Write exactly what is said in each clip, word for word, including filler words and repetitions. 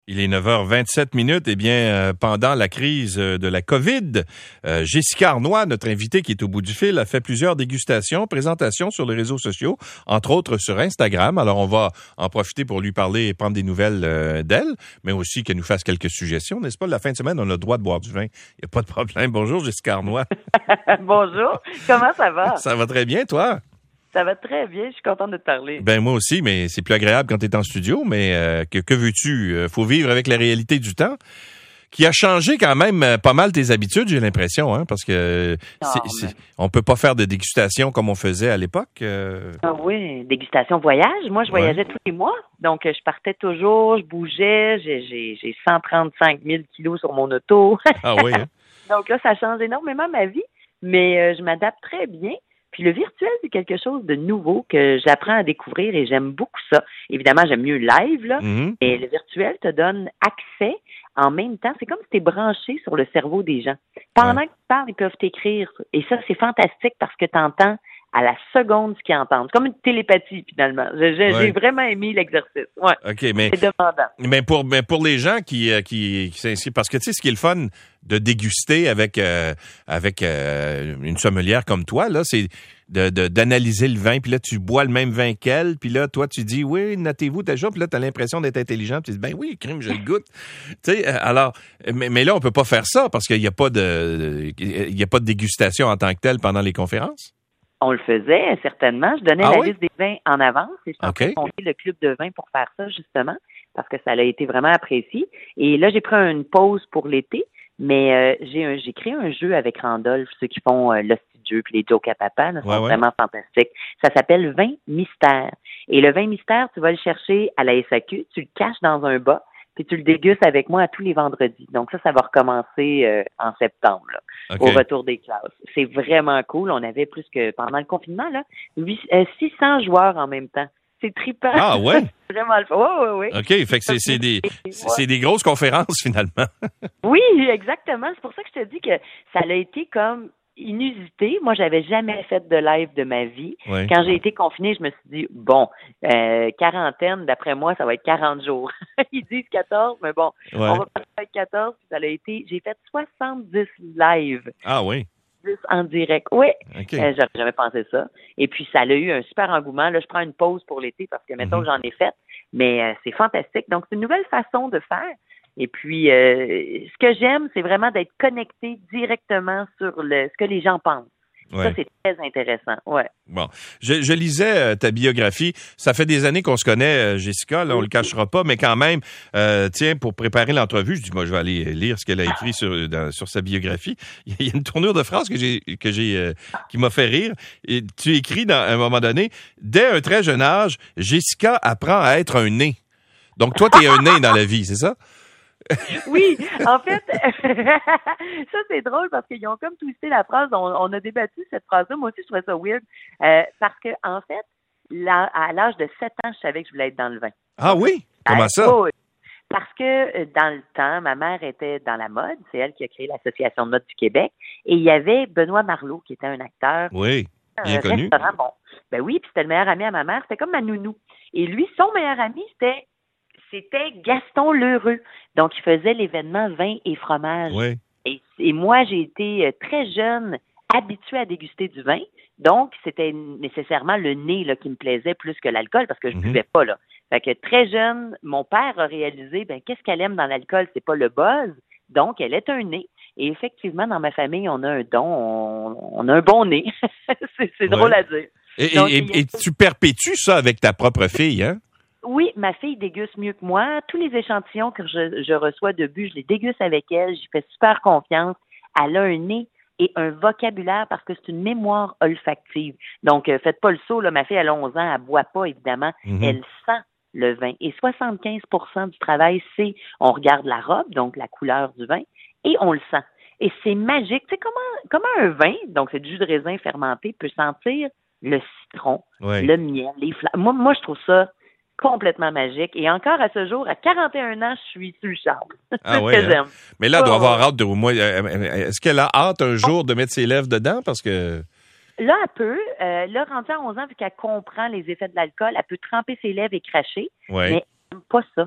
Il est neuf heures vingt-sept minutes. Eh bien, euh, pendant la crise de la COVID, euh, Jessica Arnois, notre invitée qui est au bout du fil, a fait plusieurs dégustations, présentations sur les réseaux sociaux, entre autres sur Instagram. Alors, on va en profiter pour lui parler et prendre des nouvelles euh, d'elle, mais aussi qu'elle nous fasse quelques suggestions. N'est-ce pas? La fin de semaine, on a le droit de boire du vin. Il n'y a pas de problème. Bonjour, Jessica Arnois. Bonjour. Comment ça va? Ça va très bien, toi? Ça va très bien, je suis contente de te parler. Ben moi aussi, mais c'est plus agréable quand tu es en studio, mais euh, que, que veux-tu? Euh, faut vivre avec la réalité du temps, qui a changé quand même euh, pas mal tes habitudes, j'ai l'impression, hein, parce que Non, c'est, mais... c'est, on peut pas faire de dégustation comme on faisait à l'époque. Euh... Ah oui, dégustation voyage. Moi, je voyageais ouais. tous les mois, donc je partais toujours, je bougeais, j'ai, j'ai, j'ai cent trente-cinq mille kilos sur mon auto. Ah oui, hein? Donc là, ça change énormément ma vie, mais euh, je m'adapte très bien. Puis le virtuel, c'est quelque chose de nouveau que j'apprends à découvrir et j'aime beaucoup ça. Évidemment, j'aime mieux le live, là, mm-hmm. et le virtuel te donne accès en même temps. C'est comme si tu es branché sur le cerveau des gens. Pendant ouais. que tu parles, ils peuvent t'écrire. Et ça, c'est fantastique parce que tu entends à la seconde ce qu'ils entendent. C'est comme une télépathie, finalement. J'ai, j'ai ouais. vraiment aimé l'exercice. Ouais. OK, mais... C'est demandant. Mais pour, mais pour les gens qui, qui, qui s'inscrivent, parce que tu sais, ce qui est le fun de déguster avec, euh, avec euh, une sommelière comme toi, là, c'est de, de, d'analyser le vin, puis là, tu bois le même vin qu'elle, puis là, toi, tu dis, oui, notez-vous déjà, puis là, tu as l'impression d'être intelligent, puis tu dis, ben oui, crime, je le goûte. Tu sais, alors, mais, mais là, on peut pas faire ça parce qu'il y a pas de, il y a pas de dégustation en tant que telle pendant les conférences. On le faisait, certainement. Je donnais ah la oui? liste des vins en avance et je suis okay. en train de monter le club de vin pour faire ça, justement, parce que ça a été vraiment apprécié. Et là, j'ai pris une pause pour l'été, mais euh, j'ai, un, j'ai créé un jeu avec Randolph, ceux qui font euh, l'hostie de jeu puis les jokes à papa, là, sont ouais, ouais. vraiment fantastiques. Ça s'appelle Vin Mystère. Et le vin mystère, tu vas le chercher à la S A Q, tu le caches dans un bas, puis tu le dégustes avec moi à tous les vendredis. Donc ça, ça va recommencer euh, en septembre, là, okay. au retour des classes. C'est vraiment cool. On avait plus que, pendant le confinement, là, six cents joueurs en même temps. C'est trippant. Ah ouais? C'est vraiment le fun. Oui, oui, oui. OK, fait que c'est, c'est, des, c'est des grosses conférences, finalement. Oui, exactement. C'est pour ça que je te dis que ça a été comme inusité. Moi, j'avais jamais fait de live de ma vie. Oui. Quand j'ai été confinée, je me suis dit, bon, euh, quarantaine, d'après moi, ça va être quarante jours. Ils disent quatorze, mais bon, ouais. on va pas faire quatorze. Puis ça a été, j'ai fait soixante-dix lives. Ah oui? dix en direct. Oui, okay. euh, j'aurais jamais pensé ça. Et puis, ça a eu un super engouement. Là, je prends une pause pour l'été parce que, mettons, mm-hmm. j'en ai fait. Mais euh, c'est fantastique. Donc, c'est une nouvelle façon de faire. Et puis, euh, ce que j'aime, c'est vraiment d'être connecté directement sur le ce que les gens pensent. Ouais. Ça, c'est très intéressant. Ouais. Bon, je, je lisais euh, ta biographie. Ça fait des années qu'on se connaît, euh, Jessica. Là, on oui. le cachera pas, mais quand même, euh, tiens, pour préparer l'entrevue, je dis, moi, je vais aller lire ce qu'elle a écrit sur dans, sur sa biographie. Il y a une tournure de phrase que j'ai que j'ai euh, qui m'a fait rire. Et tu écris dans, à un moment donné, dès un très jeune âge, Jessica apprend à être un nez. Donc, toi, t'es un nez dans la vie, c'est ça? Oui, en fait, ça c'est drôle parce qu'ils ont comme twisté la phrase. On, on a débattu cette phrase-là. Moi aussi, je trouvais ça weird euh, parce que en fait, là, à l'âge de sept ans, je savais que je voulais être dans le vin. Ah oui? Comment ça? Oh, oui. Parce que dans le temps, ma mère était dans la mode. C'est elle qui a créé l'Association de mode du Québec. Et il y avait Benoît Marleau, qui était un acteur. Oui, bien un connu. Restaurant. Bon, ben oui, puis c'était le meilleur ami à ma mère. C'était comme ma nounou. Et lui, son meilleur ami, c'était C'était Gaston Lheureux. Donc, il faisait l'événement vin et fromage. Oui. Et, et moi, j'ai été très jeune, habituée à déguster du vin. Donc, c'était nécessairement le nez là, qui me plaisait plus que l'alcool parce que je ne mm-hmm. buvais pas. Là. Fait que très jeune, mon père a réalisé, ben qu'est-ce qu'elle aime dans l'alcool? C'est pas le buzz. Donc, elle est un nez. Et effectivement, dans ma famille, on a un don, on, on a un bon nez. c'est c'est ouais. drôle à dire. Et, Donc, et, et, et tu perpétues ça avec ta propre fille, hein? Oui, ma fille déguste mieux que moi. Tous les échantillons que je, je reçois de but, je les déguste avec elle. J'y fais super confiance. Elle a un nez et un vocabulaire parce que c'est une mémoire olfactive. Donc, euh, faites pas le saut, là. Ma fille, elle a onze ans, elle boit pas, évidemment. Mm-hmm. Elle sent le vin. Et soixante-quinze pour cent du travail, c'est on regarde la robe, donc la couleur du vin, et on le sent. Et c'est magique. Tu sais, comment, comment un vin, donc c'est du jus de raisin fermenté, peut sentir le citron, oui. le miel, les fleurs. Moi, moi, je trouve ça complètement magique. Et encore à ce jour, à quarante et un ans, je suis sur le charme. Ah oui, hein? J'aime. Mais là, elle doit oh. avoir hâte de... Moi, est-ce qu'elle a hâte un jour de mettre ses lèvres dedans? Parce que... Là, elle peut. Euh, là, rendue à onze ans, vu qu'elle comprend les effets de l'alcool, elle peut tremper ses lèvres et cracher. Oui. Mais elle n'aime pas ça.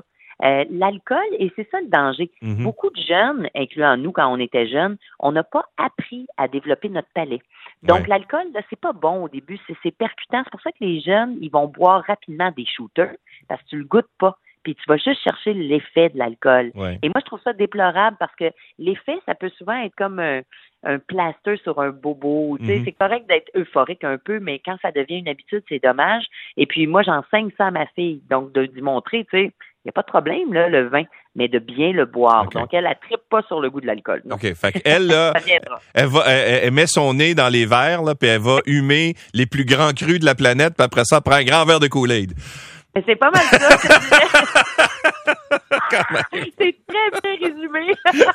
Euh, l'alcool, et c'est ça le danger. Mm-hmm. Beaucoup de jeunes, incluant nous quand on était jeunes, on n'a pas appris à développer notre palais. Donc, ouais. l'alcool, là, c'est pas bon au début, c'est, c'est percutant. C'est pour ça que les jeunes, ils vont boire rapidement des shooters parce que tu le goûtes pas. Puis tu vas juste chercher l'effet de l'alcool. Ouais. Et moi, je trouve ça déplorable parce que l'effet, ça peut souvent être comme un, un plaster sur un bobo. Tu sais, Mm-hmm. c'est correct d'être euphorique un peu, mais quand ça devient une habitude, c'est dommage. Et puis moi, j'enseigne ça à ma fille. Donc, de lui montrer, tu sais, il n'y a pas de problème, là, le vin, mais de bien le boire. Okay. Donc, elle, elle trippe pas sur le goût de l'alcool. Non. OK. Fait qu'elle, là, elle, va, elle, elle met son nez dans les verres, là, puis elle va humer les plus grands crus de la planète, puis après ça, elle prend un grand verre de Kool-Aid. Mais c'est pas mal ça, je te dirais. C'est très bien résumé.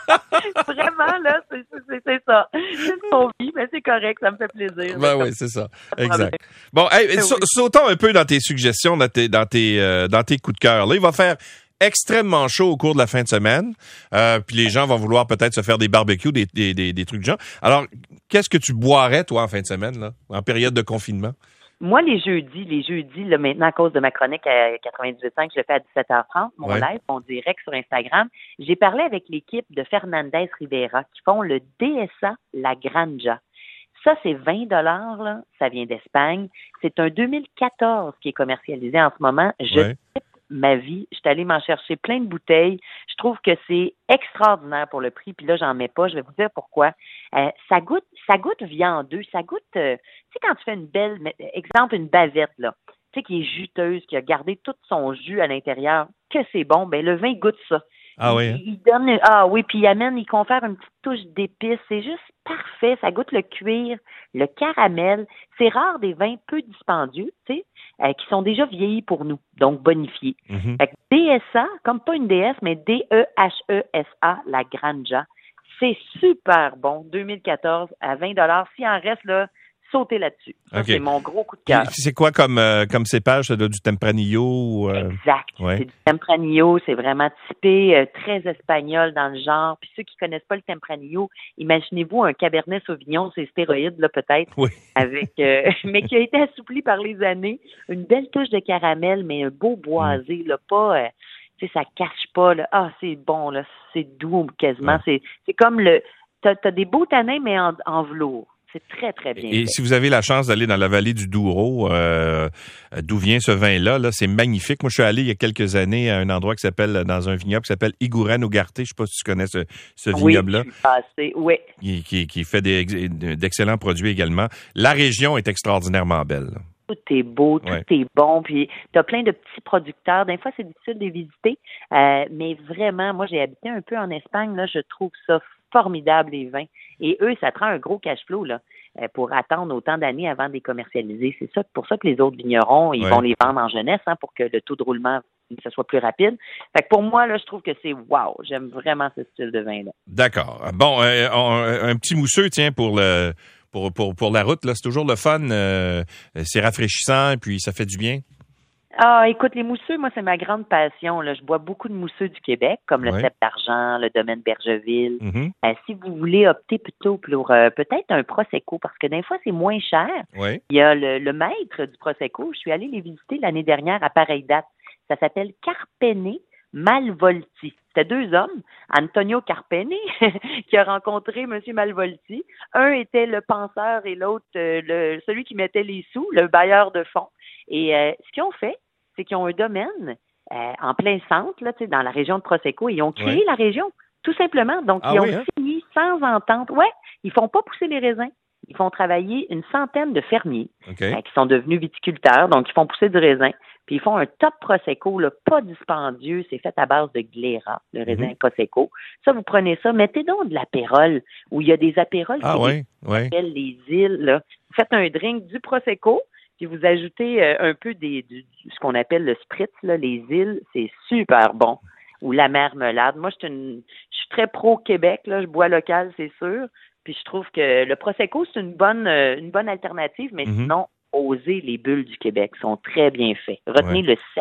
Vraiment, là, c'est, c'est, c'est ça. C'est son vie, mais c'est correct, ça me fait plaisir. Ben oui, c'est ça. Exact. Bon, hey, sa- sautons un peu dans tes suggestions, dans tes, dans tes, euh, dans tes coups de cœur. Là, il va faire extrêmement chaud au cours de la fin de semaine. Euh, puis les gens vont vouloir peut-être se faire des barbecues, des, des, des, des trucs de genre. Alors, qu'est-ce que tu boirais, toi, en fin de semaine, là, en période de confinement? Moi, les jeudis, les jeudis, là, maintenant, à cause de ma chronique à quatre-vingt-dix-huit ans que je fais à dix-sept heures trente, mon Ouais. live, mon direct sur Instagram, j'ai parlé avec l'équipe de Fernandez Rivera qui font le D S A La Granja. Ça, c'est vingt dollars, là. Ça vient d'Espagne. C'est un deux mille quatorze qui est commercialisé en ce moment. Je Ouais. tripe ma vie. Je suis allée m'en chercher plein de bouteilles. Je trouve que c'est extraordinaire pour le prix. Puis là, j'en mets pas. Je vais vous dire pourquoi. Euh, ça goûte, ça goûte viandeux. Ça goûte, euh, tu sais, quand tu fais une belle, exemple, une bavette, là, tu sais, qui est juteuse, qui a gardé tout son jus à l'intérieur, que c'est bon, ben le vin goûte ça. Ah oui, hein? Il, il donne, ah oui, puis il amène, il confère une petite touche d'épices. C'est juste parfait. Ça goûte le cuir, le caramel. C'est rare des vins peu dispendieux, tu sais, euh, qui sont déjà vieillis pour nous, donc bonifiés. Mm-hmm. Fait que D S A, comme pas une déesse, mais D E H E S A, la Granja. C'est super bon, deux mille quatorze à vingt dollars. S'il en reste, là, sautez là-dessus. Ça, Okay. c'est mon gros coup de cœur. Puis, c'est quoi comme, euh, comme cépage? Ça doit du Tempranillo? Ou, euh... Exact. Ouais. C'est du Tempranillo. C'est vraiment typé, euh, très espagnol dans le genre. Puis ceux qui connaissent pas le Tempranillo, imaginez-vous un Cabernet Sauvignon, c'est stéroïde, là, peut-être. Oui. avec, euh, mais qui a été assoupli par les années. Une belle touche de caramel, mais un beau boisé, là, pas... Euh, tu sais, ça cache pas, là. Ah, c'est bon, là. C'est doux, quasiment. Ouais. C'est, c'est comme le... T'as, t'as des beaux tanins, mais en, en velours. C'est très, très bien Et fait. si vous avez la chance d'aller dans la vallée du Douro, euh, d'où vient ce vin-là, là, c'est magnifique. Moi, je suis allé il y a quelques années à un endroit qui s'appelle, dans un vignoble qui s'appelle Iguren Ugarte. Je sais pas si tu connais ce, ce vignoble-là. Oui, je suis passée. Oui. Qui, qui, qui fait des, d'excellents produits également. La région est extraordinairement belle. Tout est beau, tout ouais. est bon, puis t'as plein de petits producteurs. Des fois, c'est difficile de les visiter, euh, mais vraiment, moi, j'ai habité un peu en Espagne, là, je trouve ça formidable, les vins. Et eux, ça prend un gros cash flow, là, euh, pour attendre autant d'années avant de les commercialiser. C'est ça, pour ça que les autres vignerons, ils ouais. vont les vendre en jeunesse, hein, pour que le taux de roulement, ça soit plus rapide. Fait que pour moi, là, je trouve que c'est wow. J'aime vraiment ce style de vin-là. D'accord. Bon, euh, on, un petit mousseux, tiens, pour le... Pour, pour, pour la route, là, c'est toujours le fun. Euh, c'est rafraîchissant et puis ça fait du bien. Ah, écoute, les mousseux, moi, c'est ma grande passion. Là. Je bois beaucoup de mousseux du Québec, comme le ouais. Cep d'Argent, le Domaine Bergeville. Mm-hmm. Euh, si vous voulez opter plutôt pour euh, peut-être un Prosecco, parce que des fois, c'est moins cher. Ouais. Il y a le, le maître du Prosecco. Je suis allée les visiter l'année dernière à pareille date. Ça s'appelle Carpene Malvolti. C'était deux hommes, Antonio Carpene, qui a rencontré M. Malvolti. Un était le penseur et l'autre, euh, le, celui qui mettait les sous, le bailleur de fonds. Et euh, ce qu'ils ont fait, c'est qu'ils ont un domaine euh, en plein centre, là, dans la région de Prosecco, et ils ont créé ouais. la région, tout simplement. Donc, ah ils oui, ont hein? signé sans entente. Ouais, ils font pas pousser les raisins. Ils font travailler une centaine de fermiers okay. euh, qui sont devenus viticulteurs, donc ils font pousser du raisin. Puis ils font un top Prosecco, là, pas dispendieux, c'est fait à base de Glera, le raisin mm-hmm. Prosecco. Ça, vous prenez ça, mettez donc de l'apérole, où il y a des apérols ah, qui ouais, ouais. s'appellent les îles. Là. Vous faites un drink du Prosecco, puis vous ajoutez euh, un peu des, du, ce qu'on appelle le spritz, là, les îles, c'est super bon. Ou la marmelade. Moi, je suis, une, je suis très pro-Québec, là, je bois local, c'est sûr. Puis je trouve que le Prosecco, c'est une bonne, euh, une bonne alternative, mais mm-hmm. sinon, osez les bulles du Québec, sont très bien faits. Retenez ouais. le cep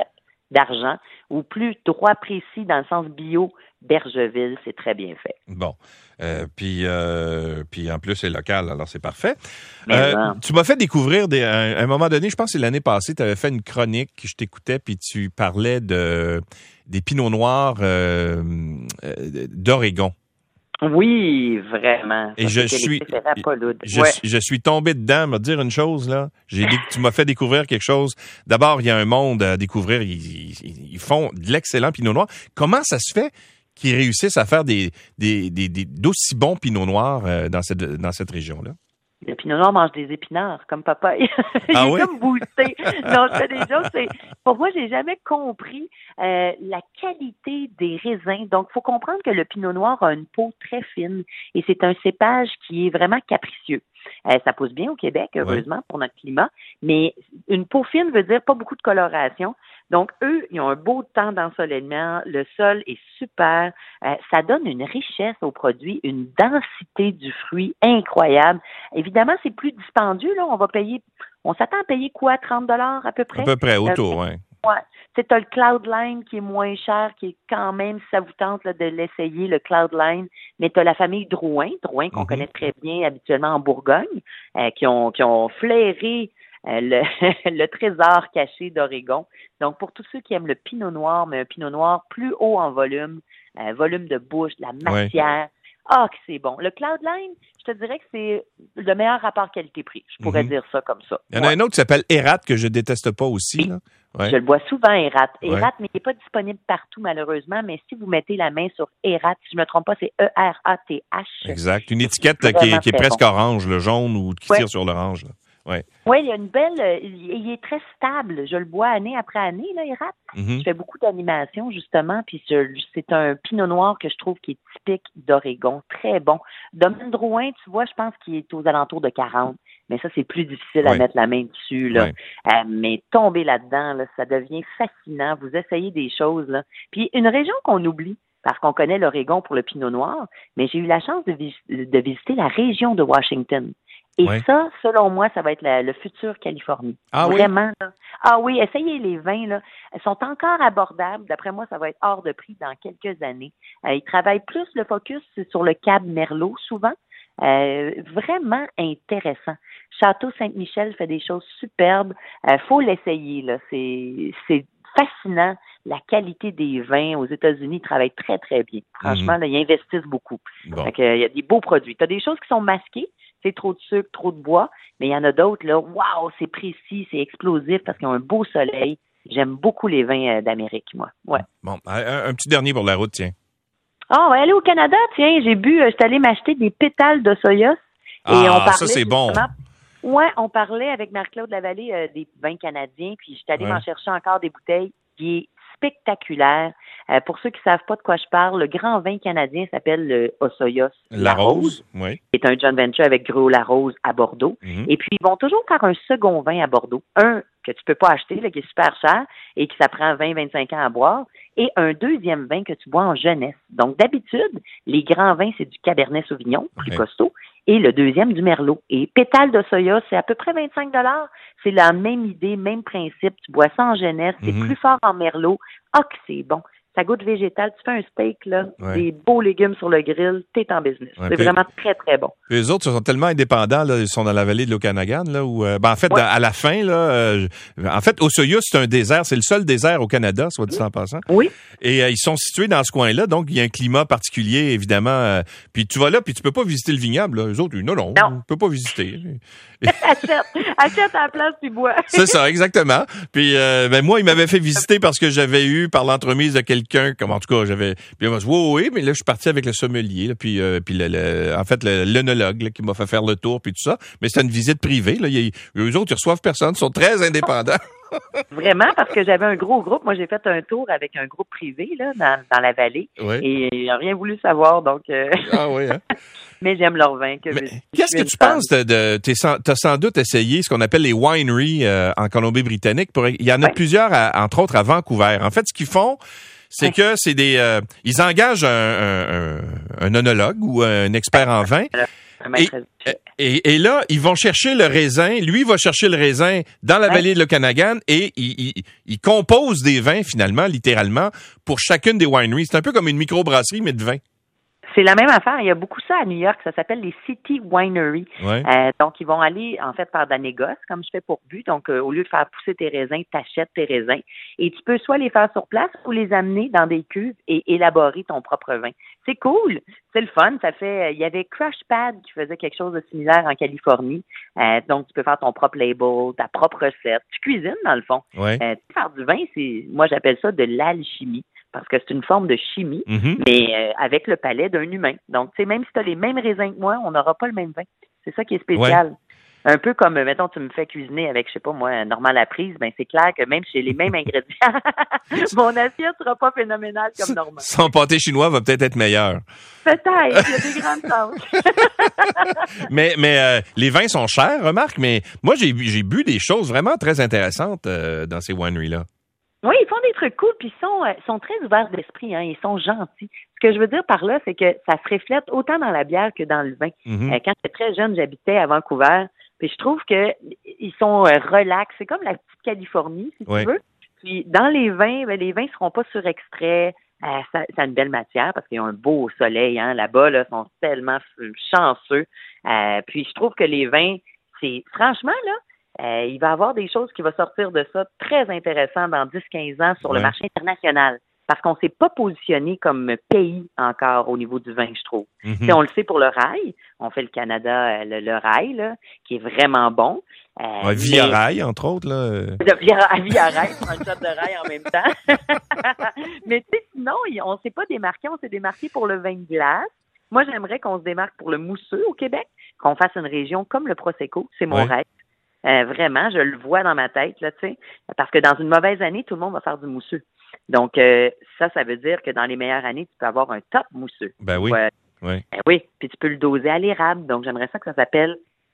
d'argent, ou plus droit précis dans le sens bio, Bergeville, c'est très bien fait. Bon. Euh, puis, euh, puis en plus, c'est local, alors c'est parfait. Mais Euh, non. tu m'as fait découvrir, des, à un, à un moment donné, je pense que c'est l'année passée, tu avais fait une chronique, je t'écoutais, puis tu parlais de des pinots noirs euh, euh, d'Oregon. Oui, vraiment. Et je suis, je, ouais. je suis tombé dedans, me dire une chose, là. J'ai dit que tu m'as fait découvrir quelque chose. D'abord, il y a un monde à découvrir. Ils, ils, ils font de l'excellent pinot noir. Comment ça se fait qu'ils réussissent à faire des, des, des, des d'aussi bons pinots noirs euh, dans cette, dans cette région-là? Le pinot noir mange des épinards, comme papa. Il Ah est oui? comme boosté. Non, c'est des choses, c'est, pour moi, j'ai jamais compris, euh, la qualité des raisins. Donc, il faut comprendre que le pinot noir a une peau très fine et c'est un cépage qui est vraiment capricieux. Euh, ça pousse bien au Québec, heureusement, oui, pour notre climat, mais une peau fine veut dire pas beaucoup de coloration. Donc, eux, ils ont un beau temps d'ensoleillement, le sol est super, euh, ça donne une richesse au produit, une densité du fruit incroyable. Évidemment, c'est plus dispendieux, là, on va payer, on s'attend à payer quoi, trente dollars à peu près? À peu près, autour, euh, oui. Ouais. C'est le Cloudline qui est moins cher, qui est quand même, si ça vous tente là, de l'essayer, le Cloudline. Mais tu as la famille Drouin, Drouin qu'on mm-hmm. connaît très bien habituellement en Bourgogne, euh, qui ont qui ont flairé euh, le, le trésor caché d'Oregon. Donc, pour tous ceux qui aiment le pinot noir, mais un pinot noir plus haut en volume, euh, volume de bouche, de la matière, ah, ouais, que c'est bon. Le Cloudline, je te dirais que c'est le meilleur rapport qualité-prix. Je pourrais mm-hmm. dire ça comme ça. Il y en a ouais. un autre qui s'appelle Erat, que je déteste pas aussi. Oui. Là. Ouais. Je le vois souvent, Erat. Erat, ouais. mais il n'est pas disponible partout, malheureusement. Mais si vous mettez la main sur Erat, si je ne me trompe pas, c'est E R A T H. Exact. Une étiquette qui est, qui est presque bon. Orange, le jaune, ou qui ouais. tire sur l'orange. Oui, ouais, il y a une belle... Euh, il est très stable. Je le bois année après année, là, Erat. Mm-hmm. Je fais beaucoup d'animation, justement, puis je, c'est un pinot noir que je trouve qui est typique d'Oregon. Très bon. Domaine Drouin, tu vois, je pense qu'il est aux alentours de quarante. Mais ça, c'est plus difficile oui. à mettre la main dessus, là. Oui. Euh, mais tomber là-dedans, là, ça devient fascinant. Vous essayez des choses, là. Puis une région qu'on oublie, parce qu'on connaît l'Oregon pour le pinot noir, mais j'ai eu la chance de, vis- de visiter la région de Washington. Et oui. ça, selon moi, ça va être la, le futur Californie. Ah Vraiment, oui? là. Ah oui, essayez les vins, là. Ils sont encore abordables. D'après moi, ça va être hors de prix dans quelques années. Euh, ils travaillent plus, le focus, c'est sur le Cab Merlot, souvent. Euh, vraiment intéressant. Château Saint-Michel fait des choses superbes. Euh, faut l'essayer, là. C'est, c'est fascinant. La qualité des vins aux États-Unis, ils travaillent très, très bien. Franchement, mm-hmm. là, ils investissent beaucoup. Bon. Donc, euh, il y a des beaux produits. Tu as des choses qui sont masquées. C'est trop de sucre, trop de bois. Mais il y en a d'autres, là, waouh, c'est précis, c'est explosif parce qu'ils ont un beau soleil. J'aime beaucoup les vins euh, d'Amérique, moi. Ouais. Bon, un, un petit dernier pour la route, tiens. Ah, on va aller au Canada, tiens. J'ai bu, euh, j'étais allée m'acheter des pétales de soya. Ah, et on parlait, ça, c'est bon. Ouais, on parlait avec Marc-Claude Lavallée euh, des vins canadiens, puis j'étais allée ouais. m'en chercher encore des bouteilles qui est spectaculaire. Euh, pour ceux qui ne savent pas de quoi je parle, le grand vin canadien s'appelle le Osoyos La Rose, oui. C'est un joint venture avec Gruau La Rose à Bordeaux. Mm-hmm. Et puis, ils vont toujours faire un second vin à Bordeaux. Un que tu peux pas acheter, là, qui est super cher et qui ça prend vingt à vingt-cinq ans à boire. Et un deuxième vin que tu bois en jeunesse. Donc, d'habitude, les grands vins, c'est du Cabernet Sauvignon, plus okay. costaud, et le deuxième, du Merlot. Et pétale de soya, c'est à peu près vingt-cinq dollars. C'est la même idée, même principe. Tu bois ça en jeunesse, c'est mm-hmm. plus fort en Merlot. Ah, que c'est bon. Ça goûte végétal. Tu fais un steak, là, ouais. des beaux légumes sur le grill, t'es en business. Ouais, c'est puis, vraiment très, très bon. Puis les autres sont tellement indépendants, là, ils sont dans la vallée de l'Okanagan, là, où, euh, ben, en fait, ouais. à la fin, là, euh, en fait, Osoyoos, c'est un désert, c'est le seul désert au Canada, soit dit oui. en passant. Oui. Et euh, ils sont situés dans ce coin-là, donc il y a un climat particulier, évidemment. Euh, puis tu vas là, puis tu peux pas visiter le vignoble, là. Eux autres, non, non, non. tu peux pas visiter. achète, achète à la place, puis bois. C'est ça, exactement. Puis, euh, ben, moi, il m'avait fait visiter parce que j'avais eu, par l'entremise de quelqu'un, comme en tout cas, j'avais, puis on m'a dit, oui, oui, mais là, je suis parti avec le sommelier, là, puis, euh, puis le, le, en fait, le, l'œnologue, là, qui m'a fait faire le tour, puis tout ça. Mais c'était une visite privée, là. Il, eux autres, ils reçoivent personne, ils sont très indépendants. Vraiment, parce que j'avais un gros groupe. Moi, j'ai fait un tour avec un groupe privé, là, dans, dans la vallée. Oui. Et ils n'ont rien voulu savoir, donc. Euh... Ah oui, hein? Mais j'aime leur vin. Que Mais je, qu'est-ce je que tu penses de, de tu as sans doute essayé ce qu'on appelle les wineries euh, en Colombie-Britannique. Pour, il y en a ouais. plusieurs, à, entre autres à Vancouver. En fait, ce qu'ils font, c'est ouais. que c'est des, euh, ils engagent un, un, un, un œnologue ou un expert en vin. Un maître et, Et, et là, ils vont chercher le raisin. Lui va chercher le raisin dans la ouais. vallée de l'Okanagan et il, il, il compose des vins, finalement, littéralement, pour chacune des wineries. C'est un peu comme une microbrasserie, mais de vin. C'est la même affaire. Il y a beaucoup ça à New York. Ça s'appelle les City Winery. Ouais. Euh, donc, ils vont aller, en fait, par de la négoce, comme je fais pour but. Donc, euh, au lieu de faire pousser tes raisins, t'achètes tes raisins. Et tu peux soit les faire sur place ou les amener dans des cuves et élaborer ton propre vin. C'est cool. C'est le fun. Ça fait, il y avait Crush Pad qui faisait quelque chose de similaire en Californie. Euh, donc, tu peux faire ton propre label, ta propre recette. Tu cuisines, dans le fond. Ouais. Euh, faire du vin, c'est, moi, j'appelle ça de l'alchimie. Parce que c'est une forme de chimie, mm-hmm. mais euh, avec le palais d'un humain. Donc, tu sais, même si tu as les mêmes raisins que moi, on n'aura pas le même vin. C'est ça qui est spécial. Ouais. Un peu comme, mettons, tu me fais cuisiner avec, je sais pas moi, normal à prise, ben c'est clair que même si j'ai les mêmes ingrédients, mon assiette sera pas phénoménale comme normal. Son pâté chinois va peut-être être meilleur. Peut-être, il y a des grandes chances. mais mais euh, les vins sont chers, remarque, mais moi, j'ai, j'ai bu des choses vraiment très intéressantes euh, dans ces wineries-là. Oui, ils font des trucs cool, puis ils sont, euh, sont très ouverts d'esprit, hein, ils sont gentils. Ce que je veux dire par là, c'est que ça se reflète autant dans la bière que dans le vin. Mm-hmm. Euh, quand j'étais très jeune, j'habitais à Vancouver, puis je trouve que ils sont euh, relax. C'est comme la petite Californie, si oui. tu veux. Puis dans les vins, ben, les vins seront pas surextraits. Euh, ça, ça a une belle matière parce qu'ils ont un beau soleil, hein. Là-bas, là, sont tellement chanceux. Euh, puis je trouve que les vins, c'est franchement, là, Euh, il va y avoir des choses qui vont sortir de ça très intéressantes dans dix à quinze ans sur ouais. le marché international. Parce qu'on ne s'est pas positionné comme pays encore au niveau du vin, je trouve. Mm-hmm. On le sait pour le rail. On fait le Canada, le, le rail, là, qui est vraiment bon. Euh, ouais, Via mais... Rail, entre autres. Là. Via, via Rail, c'est un shot de rail en même temps. Mais tu sais, sinon, on ne s'est pas démarqué. On s'est démarqué pour le vin de glace. Moi, j'aimerais qu'on se démarque pour le mousseux au Québec, qu'on fasse une région comme le Prosecco. C'est mon ouais. rêve. Euh, vraiment, je le vois dans ma tête, là, tu sais, parce que dans une mauvaise année, tout le monde va faire du mousseux. Donc, euh, ça, ça veut dire que dans les meilleures années, tu peux avoir un top mousseux. Ben oui, euh, oui. Ben oui, puis tu peux le doser à l'érable. Donc, j'aimerais ça que ça s'appelle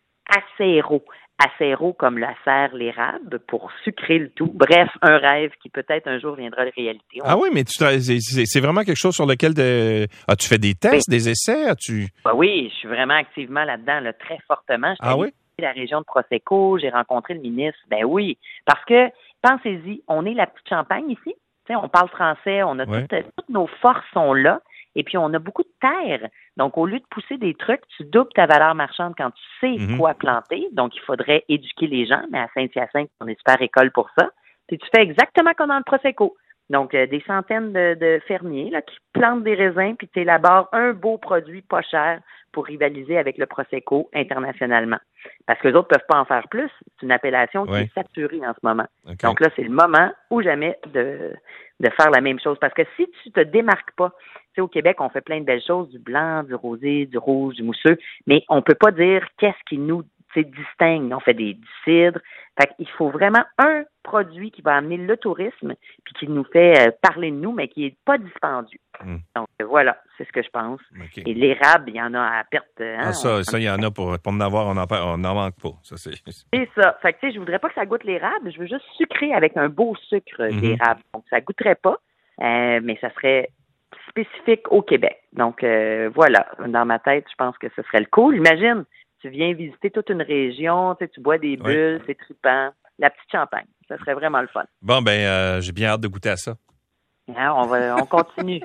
acéro. Acéro comme l'acère, l'érable, pour sucrer le tout. Bref, un rêve qui peut-être un jour viendra de réalité. On... Ah oui, mais tu c'est, c'est vraiment quelque chose sur lequel de... as-tu fait des tests, oui. des essais? As-tu... Ben oui, je suis vraiment activement là-dedans, là, très fortement. Je ah oui? La région de Prosecco, j'ai rencontré le ministre. Ben oui, parce que, pensez-y, on est la petite Champagne ici. T'sais, on parle français, on a ouais. toutes, toutes nos forces sont là, et puis on a beaucoup de terre. Donc, au lieu de pousser des trucs, tu doubles ta valeur marchande quand tu sais mm-hmm. quoi planter. Donc, il faudrait éduquer les gens, mais à Saint-Hyacinthe, on est super école pour ça. Puis tu fais exactement comme dans le Prosecco. Donc, euh, des centaines de, de fermiers là, qui plantent des raisins, puis tu élabores un beau produit pas cher pour rivaliser avec le Prosecco internationalement. Parce que les autres ne peuvent pas en faire plus. C'est une appellation qui oui. est saturée en ce moment. Okay. Donc là, c'est le moment ou jamais de, de faire la même chose. Parce que si tu te démarques pas, tu sais, au Québec, on fait plein de belles choses, du blanc, du rosé, du rouge, du mousseux, mais on peut pas dire qu'est-ce qui nous distingue. On fait des, du cidre. Fait qu'il faut vraiment un produit qui va amener le tourisme puis qui nous fait euh, parler de nous, mais qui est pas dispendieux. Mm. Donc, euh, voilà, c'est ce que je pense. Okay. Et l'érable, il y en a à perte. Hein, ah, ça, ça, il y en a pour, pour en avoir, on n'en on en manque pas. Ça, c'est... c'est ça. Fait que, tu sais, je voudrais pas que ça goûte l'érable, je veux juste sucrer avec un beau sucre mm-hmm. d'érable. Donc, ça goûterait pas, euh, mais ça serait spécifique au Québec. Donc, euh, voilà, dans ma tête, je pense que ce serait le cool. Imagine, tu viens visiter toute une région, tu sais, tu bois des bulles, oui. c'est trippant. La petite Champagne, ça serait vraiment le fun. Bon, ben, euh, j'ai bien hâte de goûter à ça. Hein, on va, on continue.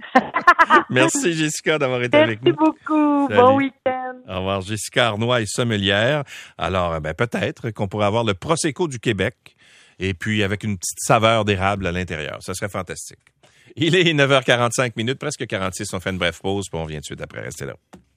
Merci, Jessica, d'avoir été Merci avec nous. Merci beaucoup. Salut. Bon week-end. Au revoir. Jessica Arnois est sommelière. Alors, ben, peut-être qu'on pourrait avoir le Prosecco du Québec et puis avec une petite saveur d'érable à l'intérieur. Ça serait fantastique. Il est neuf heures quarante-cinq minutes, presque quarante-six. On fait une brève pause, puis on vient tout de suite après. Restez là.